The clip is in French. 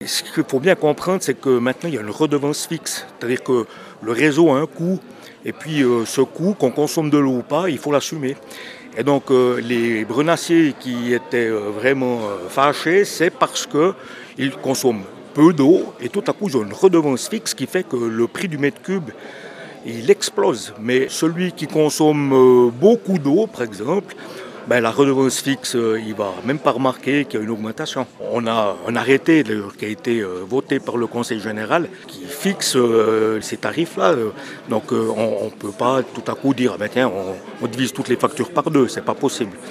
Ce qu'il faut bien comprendre, c'est que maintenant, il y a une redevance fixe. C'est-à-dire que le réseau a un coût, et puis ce coût, qu'on consomme de l'eau ou pas, il faut l'assumer. Et donc, les brenassiers qui étaient vraiment fâchés, c'est parce qu'ils consomment peu d'eau, et tout à coup, ils ont une redevance fixe qui fait que le prix du mètre cube, il explose. Mais celui qui consomme beaucoup d'eau, par exemple, ben, la redevance fixe, il va même pas remarquer qu'il y a une augmentation. On a un arrêté d'ailleurs, qui a été voté par le Conseil général qui fixe ces tarifs-là. Donc on ne peut pas tout à coup dire, ah ben, tiens, on divise toutes les factures par deux, c'est pas possible.